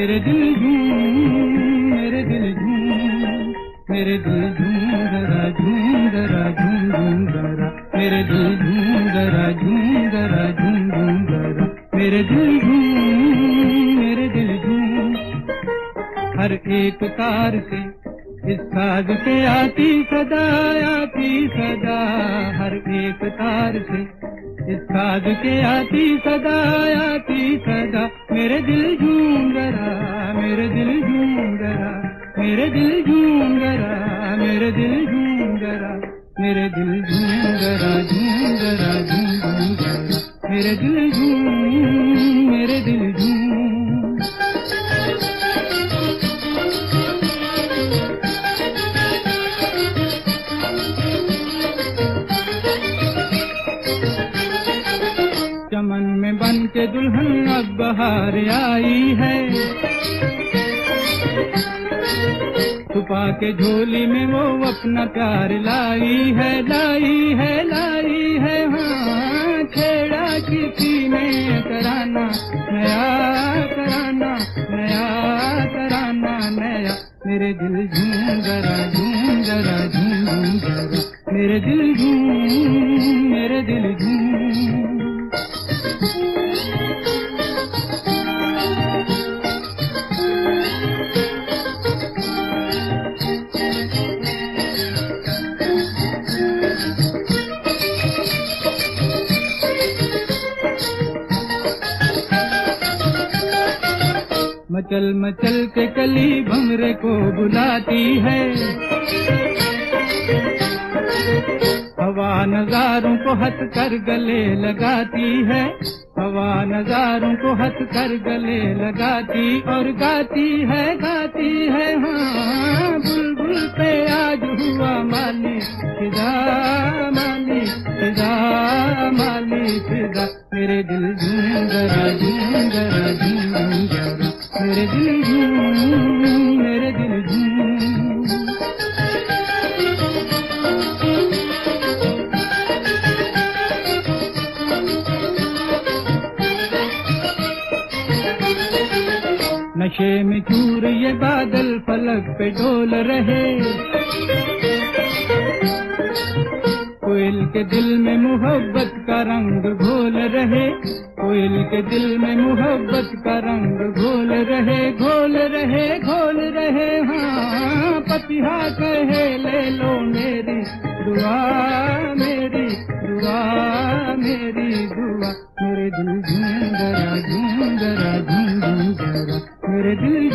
मेरे दिल झूम, मेरे दिल झूम, मेरे दिल झूम जरा, झूम जरा, झूम झूम जरा, मेरे दिल झूम जरा, झूम जरा, झूम झूम जरा, मेरे दिल झूम, मेरे दिल झूम। हर एक तार से इस साज से आती सदा, आती सदा, हर एक तार से इस साज के आती सदा, आती सदा, मेरे दिल झूम जरा, मेरे दिल झूम जरा, मेरे दिल झूम जरा, मेरे दिल झूम जरा, मेरे दिल झूम जरा, झूम जरा, झूम झूम जरा, मेरे दिल झूम, मेरे दिल झूम। चमन में बन के दुल्हन अब बहार आई है, छुपा के झोली में वो अपना प्यार लाई है, लाई है, लाई है, हाँ छेड़ा किसी ने कराना, नया कराना, नया कराना, नया, मेरे दिल झूम जरा, झूम जरा, झूम झूम जरा, मेरे दिल झूम, मेरे दिल झूम। मचल मचल के कली भंवरे को बुलाती है, हवा नजारों को हथ कर गले लगाती है, हवा नजारों को हथ कर गले लगाती और गाती है, गाती है, हाँ बुलबुल पे आज हुआ माली फिदा, माली फिदा, माली फिदा, मेरे दिल झूम जरा, झूम जरा, झूम जरा, मेरे दिल झूम, मेरे दिल झूम। नशे में चूर ये बादल फलक पे डोल रहे, कोयल के दिल में मोहब्बत का रंग घोल रहे, कोयल के दिल में मोहब्बत का रंग घोल रहे, घोल रहे, घोल रहे, हाँ पतिहा कहे ले लो मेरी दुआ, मेरी दुआ, मेरी दुआ, मेरे दिल झूम जरा, झूम जरा, झूम झूम जरा, मेरे दिल